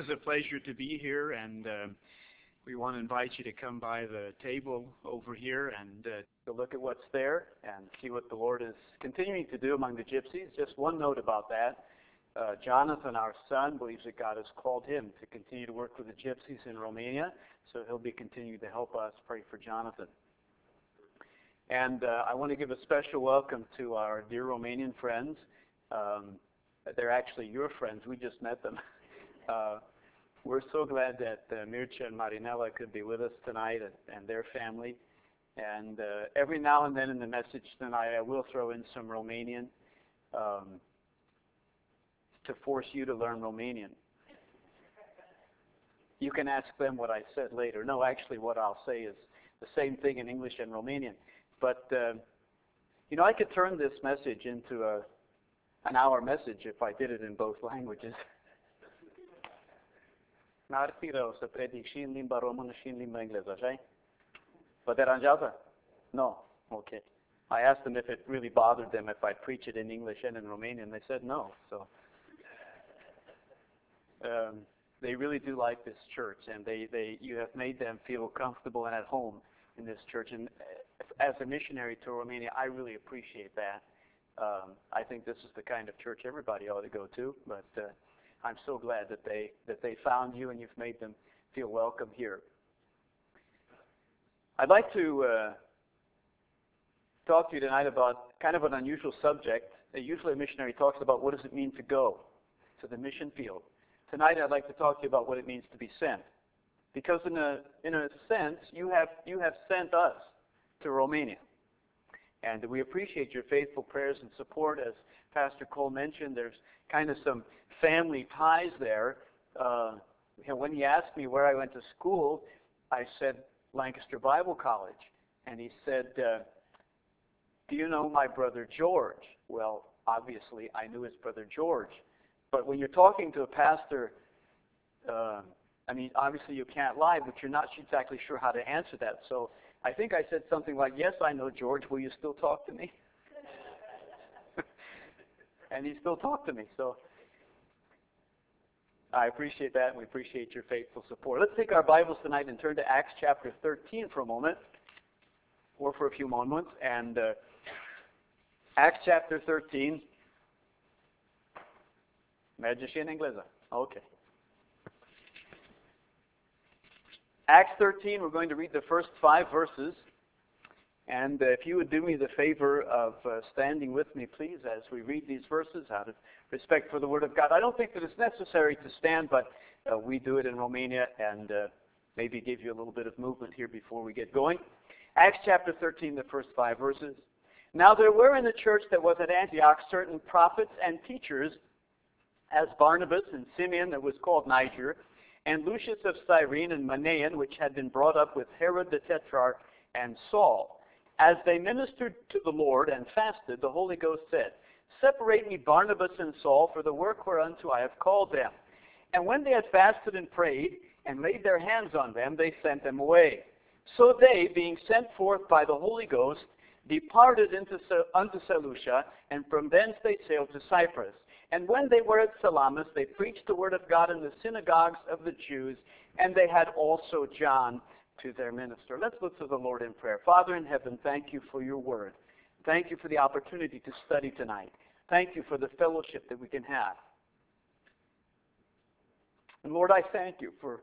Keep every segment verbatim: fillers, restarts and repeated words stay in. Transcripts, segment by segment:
a pleasure to be here, and uh, we want to invite you to come by the table over here and uh, to look at what's there and see what the Lord is continuing to do among the gypsies. Just one note about that. Uh, Jonathan, our son, believes that God has called him to continue to work with the gypsies in Romania, so he'll be continuing to help us. Pray for Jonathan. And uh, I want to give a special welcome to our dear Romanian friends. Um, they're actually your friends. We just met them. Uh, we're so glad that uh, Mircea and Marinella could be with us tonight and, and their family. And uh, every now and then in the message tonight, I will throw in some Romanian um, to force you to learn Romanian. You can ask them what I said later. No, actually what I'll say is the same thing in English and Romanian. But, uh, you know, I could turn this message into a, an hour message if I did it in both languages. N-ar fi rău să predic și în limba română și în limba engleză, așa? Vă deranjează? No. Okay. I asked them if it really bothered them if I preach it in English and in Romanian. They said no. So um, they really do like this church, and they, they you have made them feel comfortable and at home in this church. And as a missionary to Romania, I really appreciate that. Um, I think this is the kind of church everybody ought to go to, but uh, I'm so glad that they that they found you and you've made them feel welcome here. I'd like to uh, talk to you tonight about kind of an unusual subject. Usually a missionary talks about what does it mean to go to the mission field. Tonight I'd like to talk to you about what it means to be sent. Because in a in a sense, you have you have sent us to Romania. And we appreciate your faithful prayers and support. As Pastor Cole mentioned, there's kind of some family ties there. Uh, you know, when he asked me where I went to school, I said Lancaster Bible College. And he said, uh, do you know my brother George? Well, obviously I knew his brother George. But when you're talking to a pastor, uh, I mean, obviously you can't lie, but you're not exactly sure how to answer that. So I think I said something like, yes, I know George. Will you still talk to me? And he still talked to me. So I appreciate that, and we appreciate your faithful support. Let's take our Bibles tonight and turn to Acts chapter thirteen for a moment, or for a few moments. And uh, Acts chapter thirteen. Merge și în engleză. Okay. Acts thirteen, we're going to read the first five verses. And uh, if you would do me the favor of uh, standing with me, please, as we read these verses out of respect for the Word of God. I don't think that it's necessary to stand, but uh, we do it in Romania, and uh, maybe give you a little bit of movement here before we get going. Acts chapter thirteen, the first five verses. Now there were in the church that was at Antioch certain prophets and teachers, as Barnabas and Simeon that was called Niger, and Lucius of Cyrene and Manaen, which had been brought up with Herod the Tetrarch and Saul. As they ministered to the Lord and fasted, the Holy Ghost said, separate me Barnabas and Saul for the work whereunto I have called them. And when they had fasted and prayed, and laid their hands on them, they sent them away. So they, being sent forth by the Holy Ghost, departed into, unto Seleucia, and from thence they sailed to Cyprus. And when they were at Salamis, they preached the word of God in the synagogues of the Jews, and they had also John to their minister. Let's look to the Lord in prayer. Father in heaven, thank you for your word. Thank you for the opportunity to study tonight. Thank you for the fellowship that we can have. And Lord, I thank you for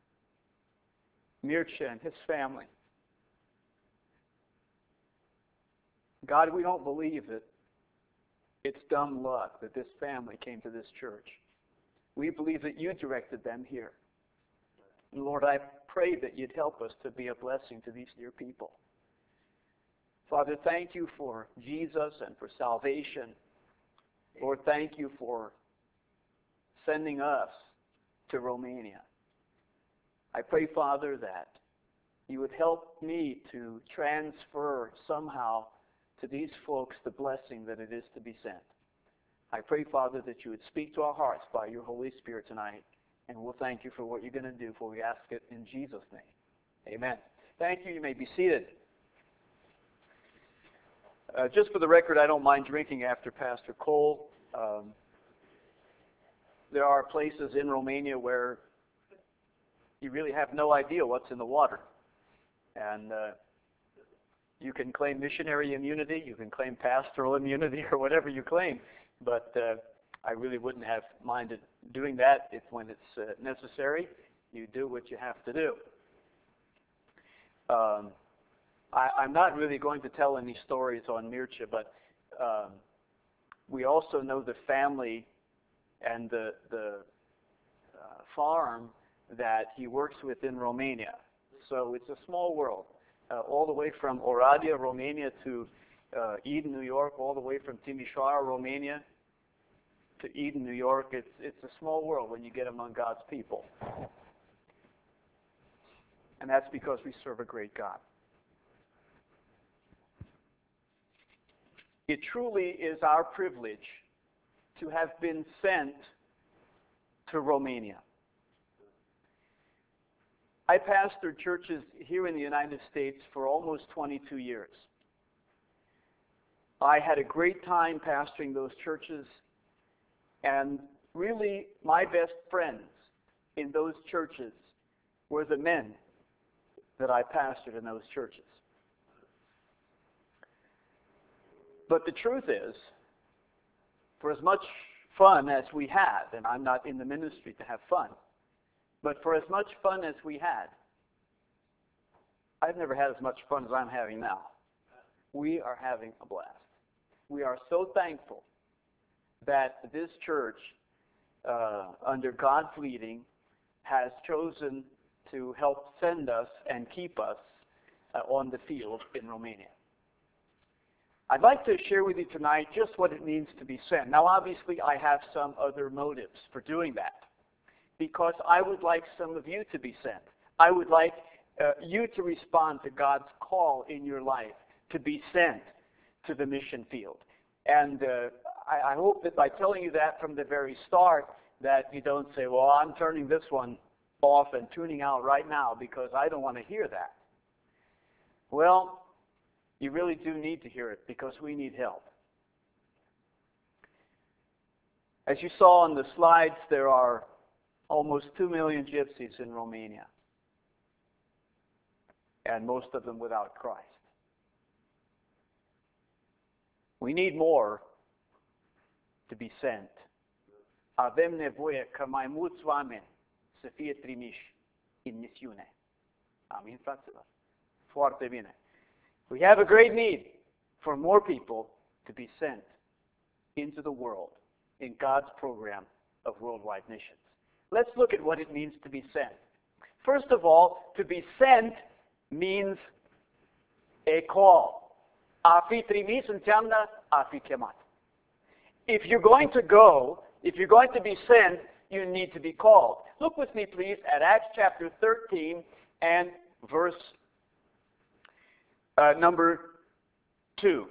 Mircea and his family. God, we don't believe that it's dumb luck that this family came to this church. We believe that you directed them here. And Lord, I pray that you'd help us to be a blessing to these dear people. Father, thank you for Jesus and for salvation. Lord, thank you for sending us to Romania. I pray, Father, that you would help me to transfer somehow to these folks the blessing that it is to be sent. I pray, Father, that you would speak to our hearts by your Holy Spirit tonight. And we'll thank you for what you're going to do, for we ask it in Jesus' name. Amen. Thank you. You may be seated. Uh, just for the record, I don't mind drinking after Pastor Cole. Um, there are places in Romania where you really have no idea what's in the water. And uh, you can claim missionary immunity, you can claim pastoral immunity, or whatever you claim, but uh, I really wouldn't have minded doing that if when it's uh, necessary, you do what you have to do. Um, I, I'm not really going to tell any stories on Mircea, but um, we also know the family and the, the uh, farm that he works with in Romania. So it's a small world, uh, all the way from Oradea, Romania to uh, Eden, New York, all the way from Timișoara, Romania to Eden, New York. It's, it's a small world when you get among God's people. And that's because we serve a great God. It truly is our privilege to have been sent to Romania. I pastored churches here in the United States for almost twenty-two years. I had a great time pastoring those churches, and really my best friends in those churches were the men that I pastored in those churches. But the truth is, for as much fun as we had, and I'm not in the ministry to have fun, but for as much fun as we had, I've never had as much fun as I'm having now. We are having a blast. We are so thankful that this church, uh, under God's leading, has chosen to help send us and keep us uh, on the field in Romania. I'd like to share with you tonight just what it means to be sent. Now, obviously, I have some other motives for doing that, because I would like some of you to be sent. I would like uh, you to respond to God's call in your life to be sent to the mission field. And uh, I, I hope that by telling you that from the very start, that you don't say, well, I'm turning this one off and tuning out right now because I don't want to hear that. Well, you really do need to hear it because we need help. As you saw on the slides, there are almost two million gypsies in Romania, and most of them without Christ. We need more to be sent. Avem nevoie ca mai mulți oameni să fie trimiși în misiune. Amin, fraților? Foarte bine. We have a great need for more people to be sent into the world in God's program of worldwide missions. Let's look at what it means to be sent. First of all, to be sent means a call. A fi trimis înseamnă a fi chemat. If you're going to go, if you're going to be sent, you need to be called. Look with me, please, at Acts chapter thirteen and verse uh, number two.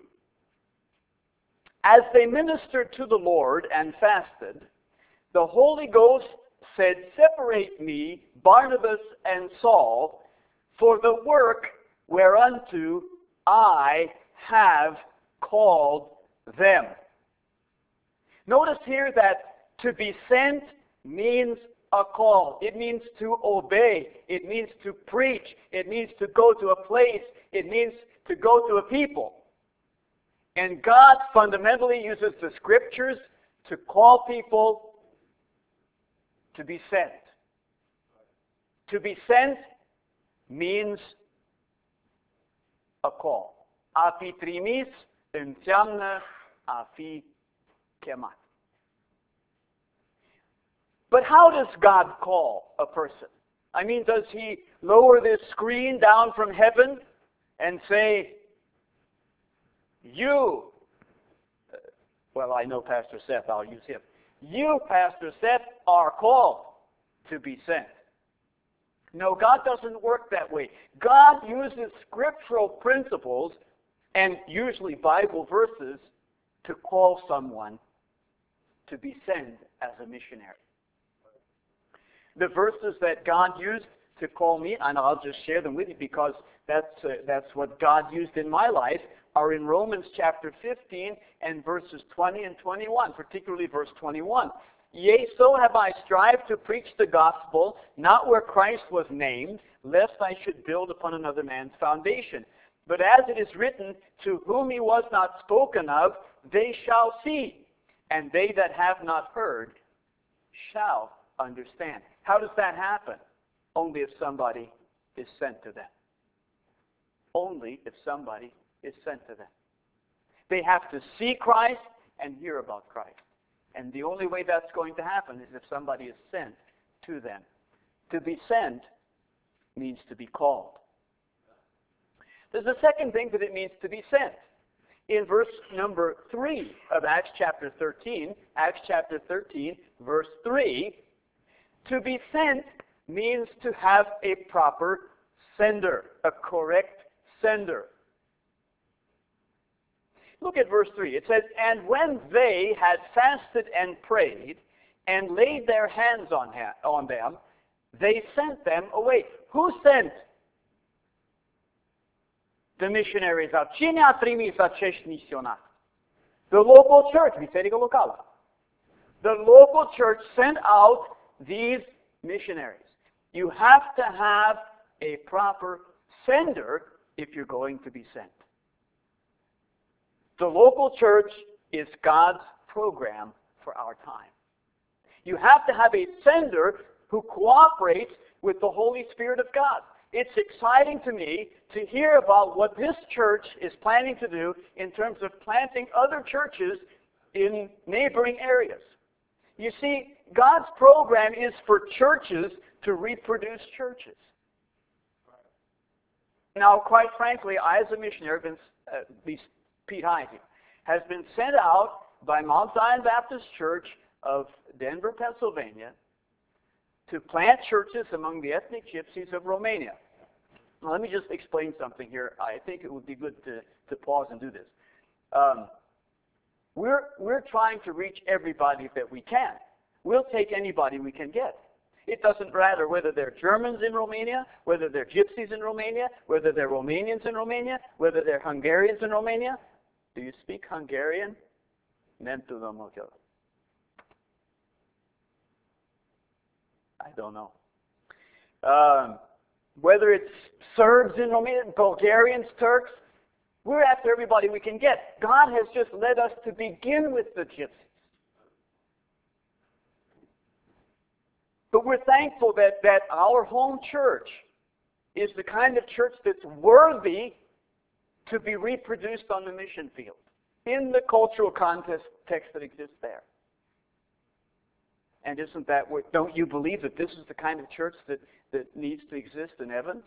As they ministered to the Lord and fasted, the Holy Ghost said, "Separate me, Barnabas and Saul, for the work whereunto I have called them." Notice here that to be sent means a call. It means to obey. It means to preach. It means to go to a place. It means to go to a people. And God fundamentally uses the Scriptures to call people to be sent. To be sent means a call. A fi trimis înseamnă a fi chemat. But how does God call a person? I mean, does He lower this screen down from heaven and say, you, well, I know Pastor Seth, I'll use him. You, Pastor Seth, are called to be sent. No, God doesn't work that way. God uses scriptural principles and usually Bible verses to call someone to be sent as a missionary. The verses that God used to call me, and I'll just share them with you because that's, uh, that's what God used in my life, are in Romans chapter fifteen and verses twenty and twenty-one, particularly verse twenty-one. Yea, so have I strived to preach the gospel, not where Christ was named, lest I should build upon another man's foundation. But as it is written, to whom he was not spoken of, they shall see, and they that have not heard shall understand. How does that happen? Only if somebody is sent to them. Only if somebody is sent to them. They have to see Christ and hear about Christ. And the only way that's going to happen is if somebody is sent to them. To be sent means to be called. There's a second thing that it means to be sent. In verse number three of Acts chapter thirteen, Acts chapter thirteen, verse three, to be sent means to have a proper sender, a correct sender. Look at verse three. It says, and when they had fasted and prayed and laid their hands on, ha- on them, they sent them away. Who sent the missionaries out? Cine a trimis acești misionari? The local church, biserică locală. The local church sent out these missionaries. You have to have a proper sender if you're going to be sent. The local church is God's program for our time. You have to have a sender who cooperates with the Holy Spirit of God. It's exciting to me to hear about what this church is planning to do in terms of planting other churches in neighboring areas. You see, God's program is for churches to reproduce churches. Now, quite frankly, I as a missionary, been, uh, at least Pete Heisey, has been sent out by Mount Zion Baptist Church of Denver, Pennsylvania, to plant churches among the ethnic gypsies of Romania. Now, let me just explain something here. I think it would be good to, to pause and do this. Um, we're, we're trying to reach everybody that we can. We'll take anybody we can get. It doesn't matter whether they're Germans in Romania, whether they're gypsies in Romania, whether they're Romanians in Romania, whether they're Hungarians in Romania. Do you speak Hungarian? I don't know. Um, whether it's Serbs in Romania, Bulgarians, Turks, we're after everybody we can get. God has just led us to begin with the gypsies. But we're thankful that, that our home church is the kind of church that's worthy to be reproduced on the mission field in the cultural context that exists there. And isn't that what, don't you believe that this is the kind of church that, that needs to exist in Evans?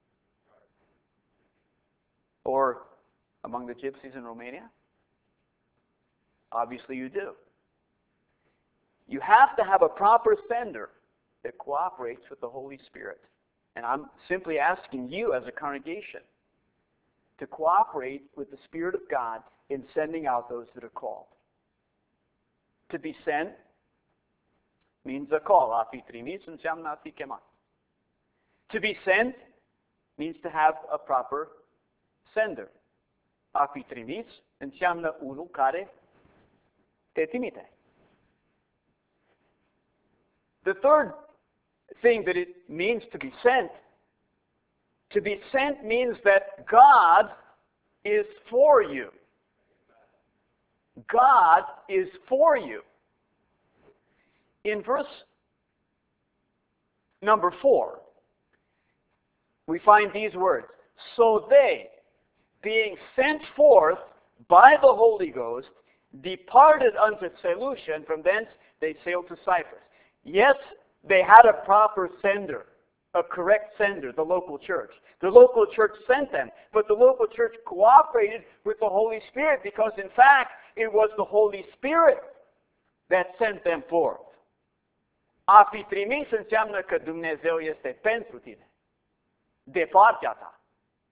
Or among the gypsies in Romania? Obviously you do. You have to have a proper sender that cooperates with the Holy Spirit. And I'm simply asking you as a congregation to cooperate with the Spirit of God in sending out those that are called. To be sent means a call. A fi trimis înseamnă a fi chemat. To be sent means to have a proper sender. A fi trimis înseamnă unul care te trimite. The third thing that it means to be sent, to be sent means that God is for you. God is for you. In verse number four, we find these words. So they, being sent forth by the Holy Ghost, departed unto Seleucia, and from thence they sailed to Cyprus. Yes, they had a proper sender, a correct sender, the local church. The local church sent them, but the local church cooperated with the Holy Spirit because, in fact, it was the Holy Spirit that sent them forth. A fi trimis înseamnă că Dumnezeu este pentru tine, de partea ta.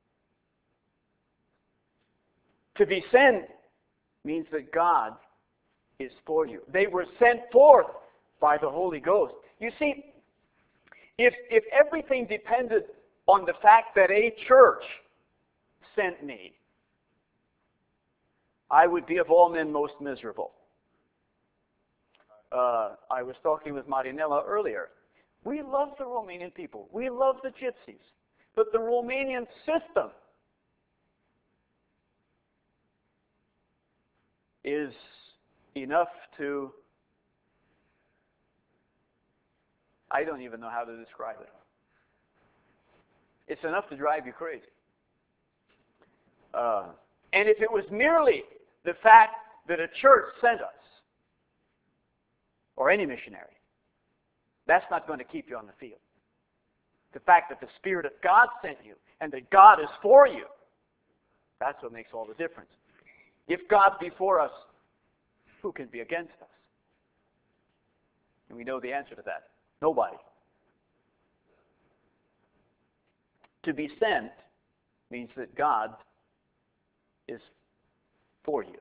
To be sent means that God is for you. They were sent forth by the Holy Ghost. You see, if, if everything depended on the fact that a church sent me, I would be of all men most miserable. uh, I was talking with Marinella earlier. We love the Romanian people. We love the gypsies. But the Romanian system is enough to, I don't even know how to describe it. It's enough to drive you crazy. Uh, and if it was merely the fact that a church sent us, or any missionary, that's not going to keep you on the field. The fact that the Spirit of God sent you and that God is for you, that's what makes all the difference. If God be for us, who can be against us? And we know the answer to that. Nobody. To be sent means that God is for you.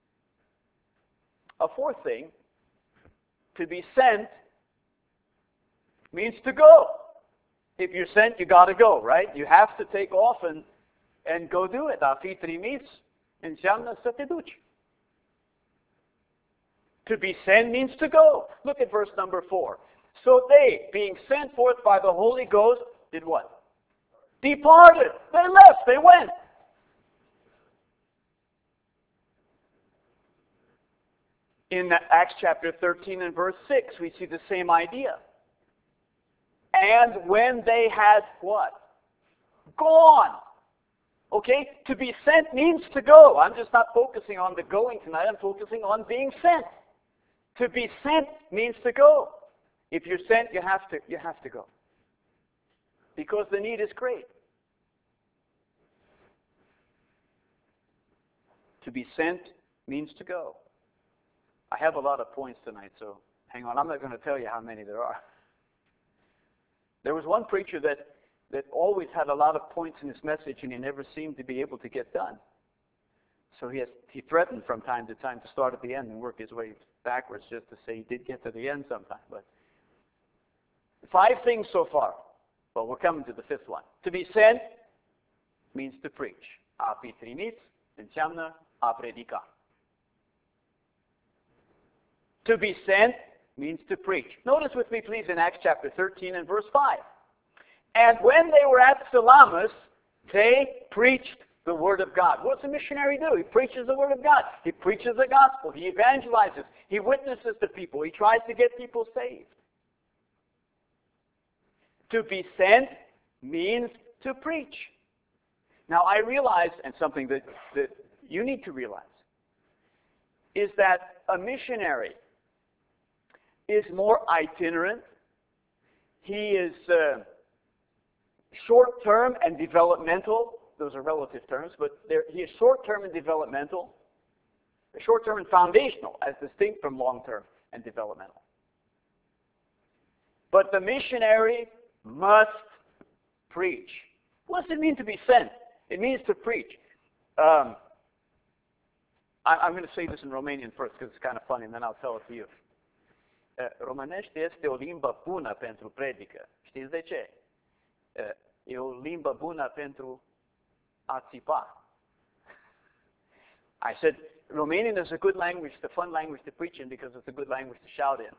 A fourth thing, to be sent means to go. If you're sent, you got to go, right? You have to take off and, and go do it. A fi trimis înseamnă să te duci. To be sent means to go. Look at verse number four. So they, being sent forth by the Holy Ghost, did what? Departed. They left. They went. In Acts chapter thirteen and verse six, we see the same idea. And when they had what? Gone. Okay? To be sent means to go. I'm just not focusing on the going tonight. I'm focusing on being sent. To be sent means to go. If you're sent, you have to, you have to go. Because the need is great. To be sent means to go. I have a lot of points tonight, so hang on. I'm not going to tell you how many there are. There was one preacher that, that always had a lot of points in his message, and he never seemed to be able to get done. So he, has, he threatened from time to time to start at the end and work his way backwards just to say he did get to the end sometime. But five things so far. Well, we're coming to the fifth one. To be sent means to preach. A fi trimis înseamnă a predica. To be sent means to preach. Notice with me, please, in Acts chapter thirteen and verse five. And when they were at Salamis, they preached the Word of God. What's a missionary do? He preaches the Word of God. He preaches the gospel. He evangelizes. He witnesses to people. He tries to get people saved. To be sent means to preach. Now, I realize, and something that, that you need to realize, is that a missionary is more itinerant. He is uh, short-term and developmental. Those are relative terms, but he is short-term and developmental. Short-term and foundational, as distinct from long-term and developmental. But the missionary must preach. What does it mean to be sent? It means to preach. Um, I, I'm going to say this in Romanian first because it's kind of funny, and then I'll tell it to you. Uh, Românește este o limbă bună pentru predică. Știți de ce? Uh, e o limbă bună pentru a țipa. I said, Romanian is a good language, the fun language to preach in because it's a good language to shout in.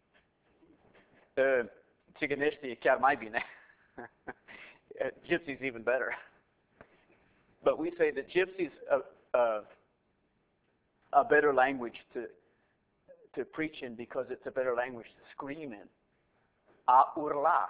Uh, Țigănește e chiar mai bine. uh, Gypsy's even better. But we say that Gypsy's a, a, a better language to to preach in because it's a better language to scream in. A urla.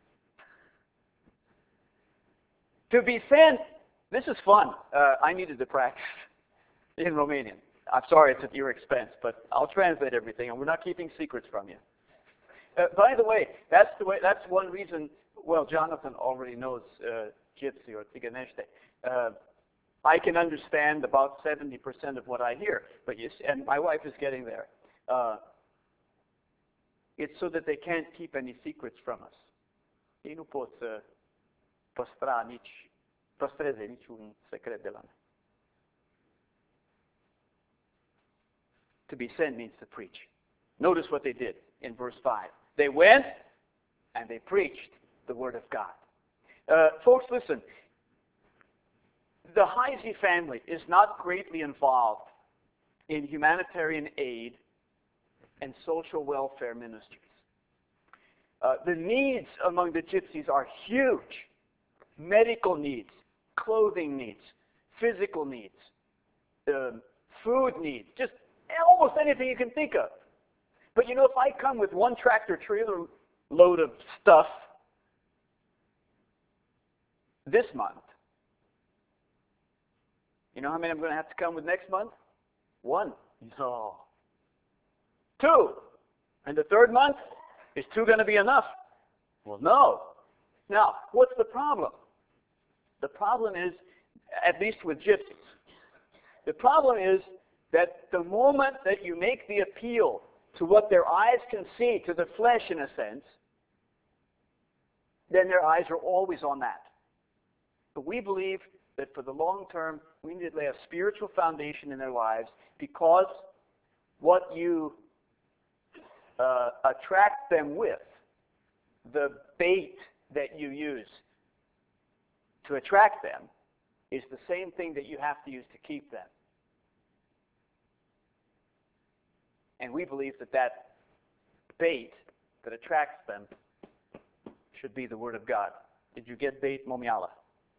To be sent. This is fun. Uh, I needed to practice in Romanian. I'm sorry it's at your expense, but I'll translate everything, and we're not keeping secrets from you. Uh, by the way, that's the way. That's one reason. Well, Jonathan already knows uh, Gypsy or Țigănește. Uh, I can understand about seventy percent of what I hear, but you see, and my wife is getting there. Uh, it's so that they can't keep any secrets from us. Ei nu pot să păstra nici, păstreze niciun secret de la noi. To be sent means to preach. Notice what they did in verse five. They went and they preached the Word of God. Uh, folks, listen. The Heisey family is not greatly involved in humanitarian aid and social welfare ministries. Uh, the needs among the gypsies are huge. Medical needs, clothing needs, physical needs, uh, food needs, just almost anything you can think of. But you know, if I come with one tractor trailer load of stuff this month, you know how many I'm going to have to come with next month? One. No. Two. And the third month, is two going to be enough? Well, no. Now, what's the problem? The problem is, at least with gypsies, the problem is that the moment that you make the appeal to what their eyes can see, to the flesh in a sense, then their eyes are always on that. But we believe that for the long term, we need to lay a spiritual foundation in their lives, because what you uh, attract them with, the bait that you use to attract them, is the same thing that you have to use to keep them. And we believe that that bait that attracts them should be the Word of God. Did you get bait, Momiala?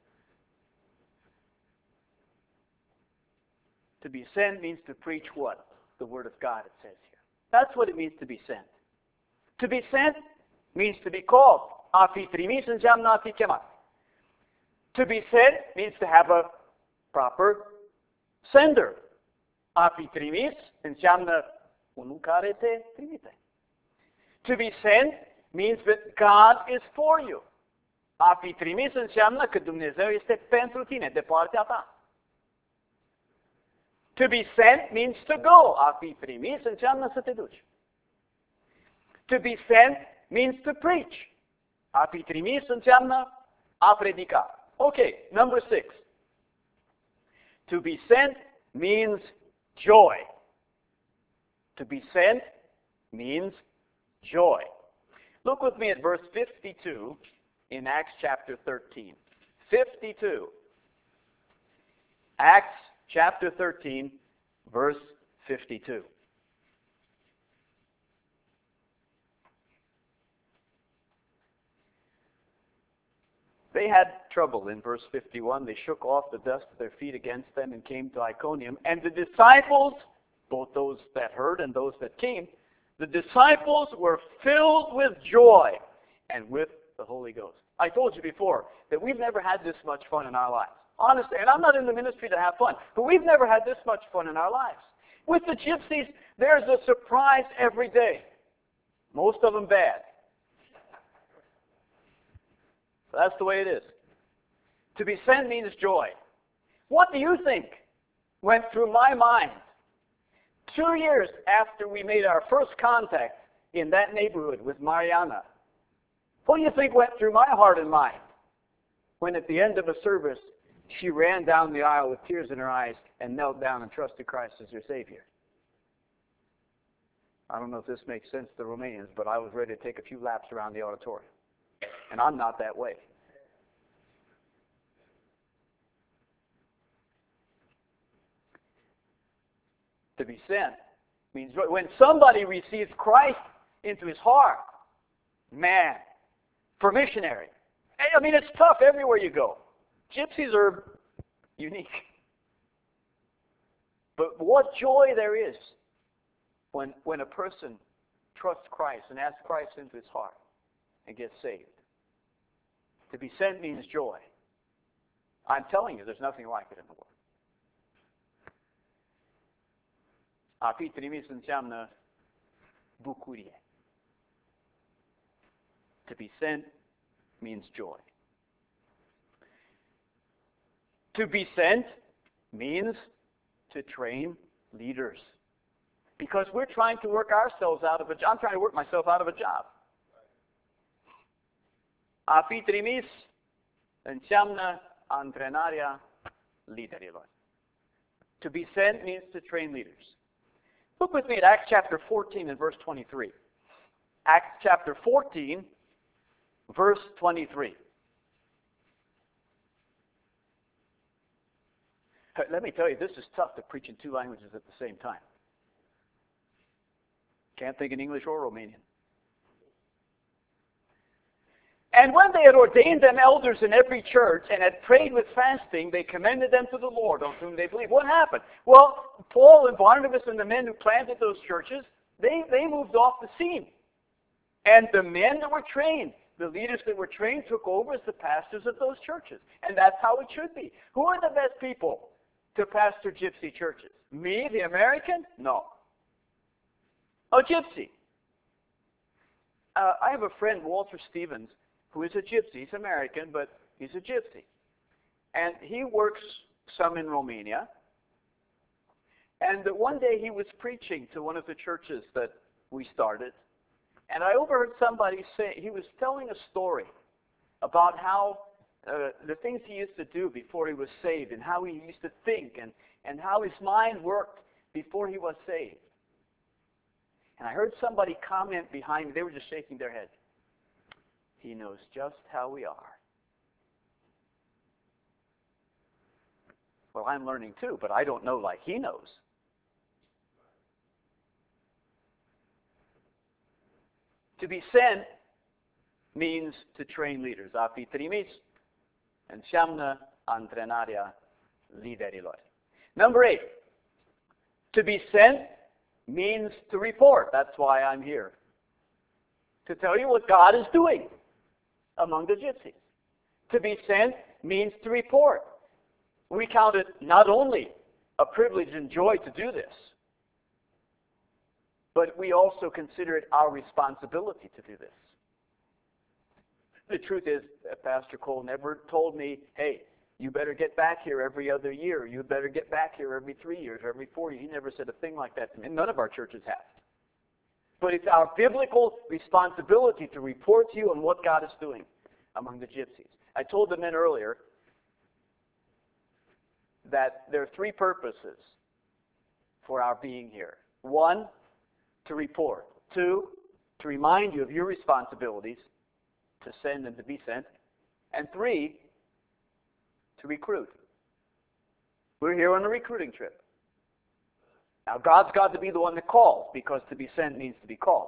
To be sent means to preach what? The Word of God, it says here. That's what it means to be sent. To be sent means to be called. A fi trimis înseamnă a fi chemat. To be sent means to have a proper sender. A fi trimis înseamnă unul care te trimite. To be sent means that God is for you. A fi trimis înseamnă că Dumnezeu este pentru tine, de partea ta. To be sent means to go. A fi trimis înseamnă să te duci. To be sent means to preach. A fi trimis înseamnă a predica. Okay, number six. To be sent means joy. To be sent means joy. Look with me at verse fifty-two in Acts chapter thirteen. fifty-two. Acts chapter thirteen, verse fifty-two. They had trouble in verse fifty-one. They shook off the dust of their feet against them and came to Iconium. And the disciples, both those that heard and those that came, the disciples were filled with joy and with the Holy Ghost. I told you before that we've never had this much fun in our lives. Honestly, and I'm not in the ministry to have fun, but we've never had this much fun in our lives. With the gypsies, there's a surprise every day. Most of them bad. That's the way it is. To be sent means joy. What do you think went through my mind two years after we made our first contact in that neighborhood with Mariana? What do you think went through my heart and mind when at the end of a service she ran down the aisle with tears in her eyes and knelt down and trusted Christ as her Savior? I don't know if this makes sense to the Romanians, but I was ready to take a few laps around the auditorium. And I'm not that way. To be sent means when somebody receives Christ into his heart, man, for missionary. I mean, it's tough everywhere you go. Gypsies are unique. But what joy there is when, when a person trusts Christ and asks Christ into his heart and gets saved. To be sent means joy. I'm telling you, there's nothing like it in the world. A fi trimis înseamnă bucurie. To be sent means joy. To be sent means to train leaders. Because we're trying to work ourselves out of a job. I'm trying to work myself out of a job. A fi trimis înseamnă antrenarea liderilor. To be sent means to train leaders. Look with me at Acts chapter fourteen and verse twenty-three. Acts chapter fourteen, verse twenty-three. Let me tell you, this is tough to preach in two languages at the same time. Can't think in English or Romanian. And when they had ordained them elders in every church and had prayed with fasting, they commended them to the Lord on whom they believed. What happened? Well, Paul and Barnabas and the men who planted those churches, they, they moved off the scene. And the men that were trained, the leaders that were trained, took over as the pastors of those churches. And that's how it should be. Who are the best people to pastor gypsy churches? Me, the American? No. A gypsy. Uh, I have a friend, Walter Stevens, who is a gypsy. He's American, but he's a gypsy. And he works some in Romania. And one day he was preaching to one of the churches that we started. And I overheard somebody say, he was telling a story about how uh, the things he used to do before he was saved and how he used to think and, and how his mind worked before he was saved. And I heard somebody comment behind me. They were just shaking their head. He knows just how we are. Well, I'm learning too, but I don't know like he knows. To be sent means to train leaders. A fi trimis înseamnă antrenarea liderilor. Number eight, to be sent means to report. That's why I'm here. To tell you what God is doing among the gypsies. To be sent means to report. We count it not only a privilege and joy to do this, but we also consider it our responsibility to do this. The truth is, Pastor Cole never told me, hey, you better get back here every other year. You better get back here every three years, every four years. He never said a thing like that to me. None of our churches have. But it's our biblical responsibility to report to you on what God is doing among the gypsies. I told the men earlier that there are three purposes for our being here. One, to report. Two, to remind you of your responsibilities to send and to be sent. And three, to recruit. We're here on a recruiting trip. Now, God's got to be the one that calls, because to be sent means to be called.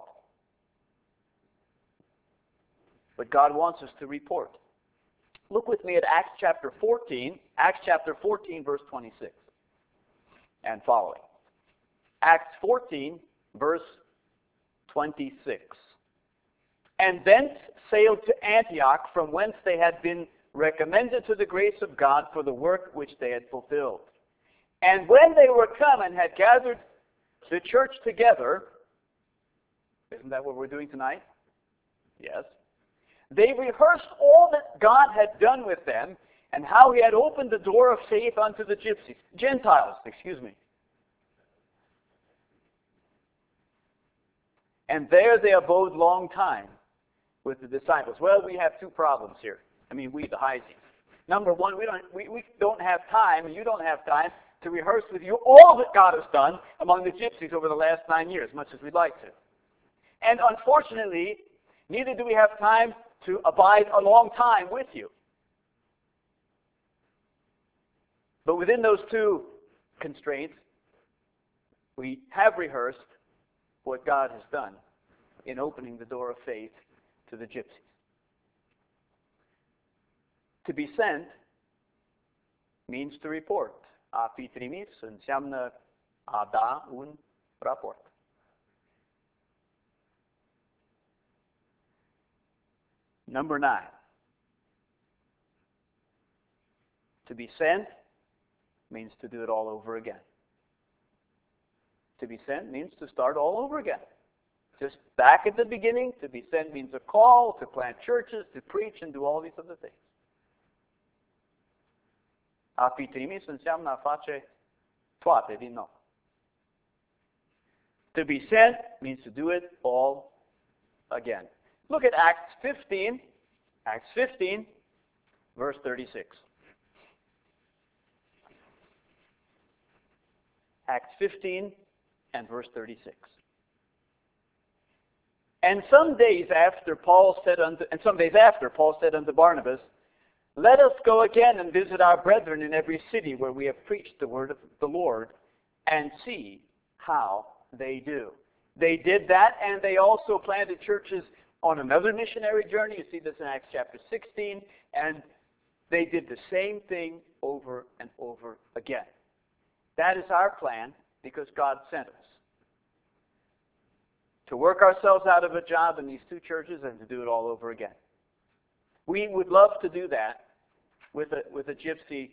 But God wants us to report. Look with me at Acts chapter fourteen, Acts chapter fourteen, verse twenty-six, and following. Acts fourteen, verse twenty-six. And thence sailed to Antioch, from whence they had been recommended to the grace of God for the work which they had fulfilled. And when they were come and had gathered the church together, isn't that what we're doing tonight? Yes. They rehearsed all that God had done with them, and how he had opened the door of faith unto the gypsies. Gentiles, excuse me. And there they abode long time with the disciples. Well, we have two problems here. I mean, we, the Heisies. Number one, we don't, we, we don't have time, and you don't have time, to rehearse with you all that God has done among the gypsies over the last nine years, much as we'd like to. And unfortunately, neither do we have time to abide a long time with you. But within those two constraints, we have rehearsed what God has done in opening the door of faith to the gypsies. To be sent means to report. A fi trimis înseamnă a da un raport. Number nine. To be sent means to do it all over again. To be sent means to start all over again. Just back at the beginning, to be sent means a call, to plant churches, to preach, and do all these other things. A fi trimis înseamnă a face toate din nou. To be sent means to do it all again. Look at Acts fifteen, Acts fifteen, verse thirty-six. Acts fifteen and verse thirty-six. And some days after Paul said unto, and some days after Paul said unto Barnabas, let us go again and visit our brethren in every city where we have preached the word of the Lord, and see how they do. They did that, and they also planted churches on another missionary journey. You see this in Acts chapter sixteen. And they did the same thing over and over again. That is our plan because God sent us. To work ourselves out of a job in these two churches and to do it all over again. We would love to do that with a, with a gypsy,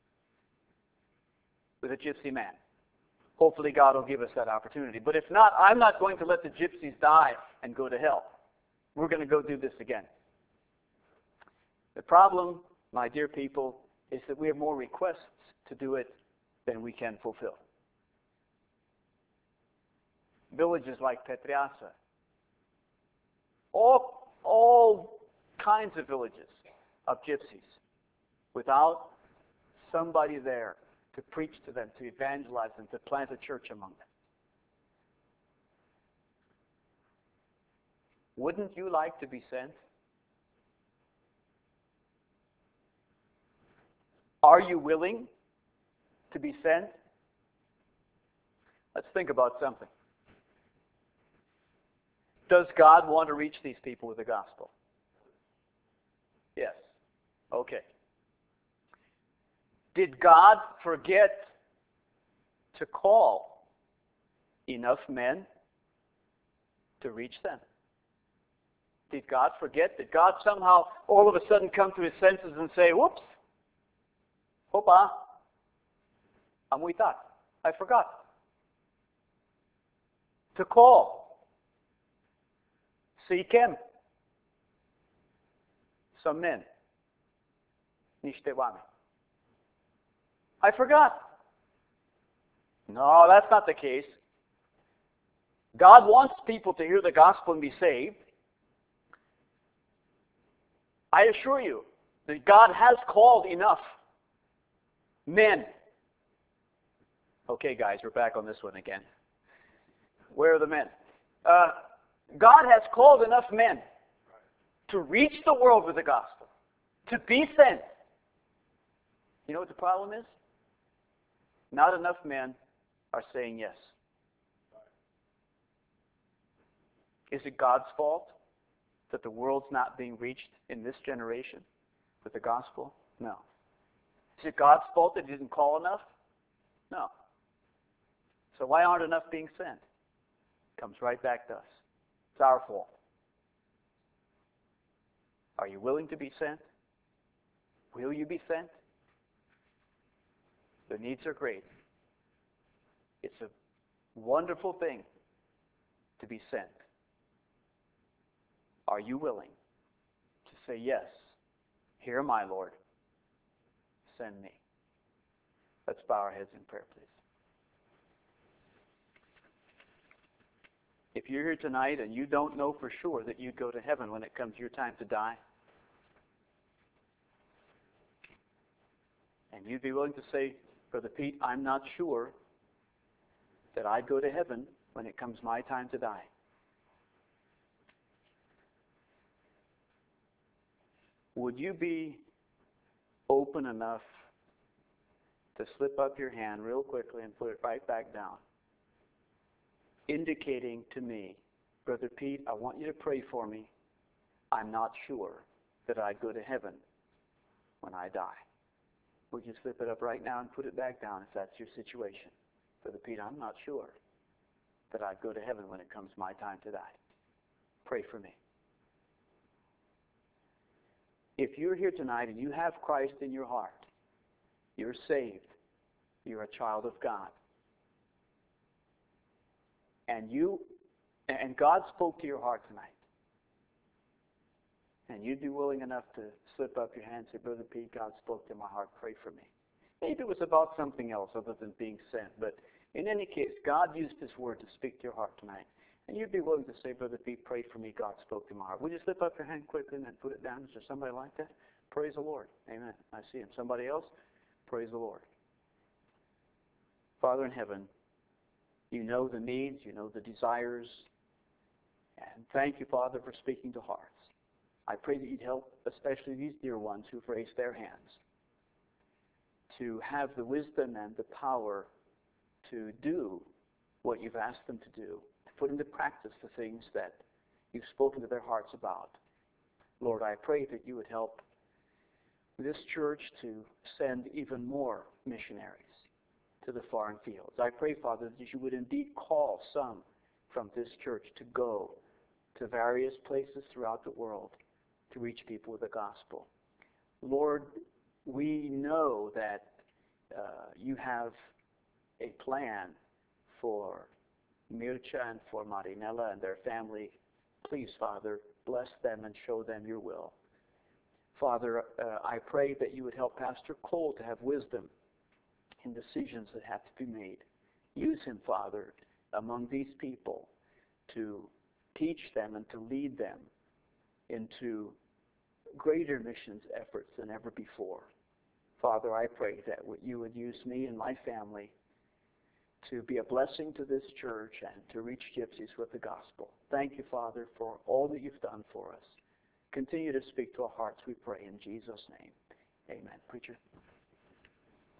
with a gypsy man. Hopefully God will give us that opportunity. But if not, I'm not going to let the gypsies die and go to hell. We're going to go do this again. The problem, my dear people, is that we have more requests to do it than we can fulfill. Villages like Petriasa, all, all kinds of villages of gypsies, without somebody there to preach to them, to evangelize them, to plant a church among them. Wouldn't you like to be sent? Are you willing to be sent? Let's think about something. Does God want to reach these people with the gospel? Yes. Okay. Did God forget to call enough men to reach them? Did God forget? Did God somehow all of a sudden come to his senses and say, whoops, hopa, amuitat, I forgot to call. Sikem. Some men. Niște oameni. I forgot. No, that's not the case. God wants people to hear the gospel and be saved. I assure you that God has called enough men. Okay, guys, we're back on this one again. Where are the men? Uh, God has called enough men to reach the world with the gospel, to be sent. You know what the problem is? Not enough men are saying yes. Is it God's fault that the world's not being reached in this generation with the gospel? No. Is it God's fault that he didn't call enough? No. So why aren't enough being sent? Comes right back to us. It's our fault. Are you willing to be sent? Will you be sent? The needs are great. It's a wonderful thing to be sent. Are you willing to say, yes, here am I, Lord, send me? Let's bow our heads in prayer, please. If you're here tonight and you don't know for sure that you go to heaven when it comes your time to die, and you'd be willing to say, Brother Pete, I'm not sure that I'd go to heaven when it comes my time to die. Would you be open enough to slip up your hand real quickly and put it right back down, indicating to me, Brother Pete, I want you to pray for me. I'm not sure that I'd go to heaven when I die. Would you slip it up right now and put it back down if that's your situation? Brother Pete, I'm not sure that I'd go to heaven when it comes my time to die. Pray for me. If you're here tonight and you have Christ in your heart, you're saved, you're a child of God, and you and God spoke to your heart tonight, and you'd be willing enough to slip up your hand and say, Brother Pete, God spoke to my heart, pray for me. Maybe it was about something else other than being sent, but in any case, God used His word to speak to your heart tonight. And you'd be willing to say, Brother Pete, pray for me, God spoke to my heart. Would you slip up your hand quickly and then put it down? Is there somebody like that? Praise the Lord. Amen. I see him. Somebody else? Praise the Lord. Father in heaven, you know the needs, you know the desires, and thank you, Father, for speaking to hearts. I pray that you'd help especially these dear ones who've raised their hands to have the wisdom and the power to do what you've asked them to do, put into practice the things that you've spoken to their hearts about. Lord, I pray that you would help this church to send even more missionaries to the foreign fields. I pray, Father, that you would indeed call some from this church to go to various places throughout the world to reach people with the gospel. Lord, we know that uh, you have a plan for Mircea and for Marinella and their family. Please, Father, bless them and show them your will. Father, uh, I pray that you would help Pastor Cole to have wisdom in decisions that have to be made. Use him, Father, among these people to teach them and to lead them into greater missions efforts than ever before. Father, I pray that you would use me and my family to be a blessing to this church and to reach gypsies with the gospel. Thank you, Father, for all that you've done for us. Continue to speak to our hearts, we pray, in Jesus' name. Amen. Preacher.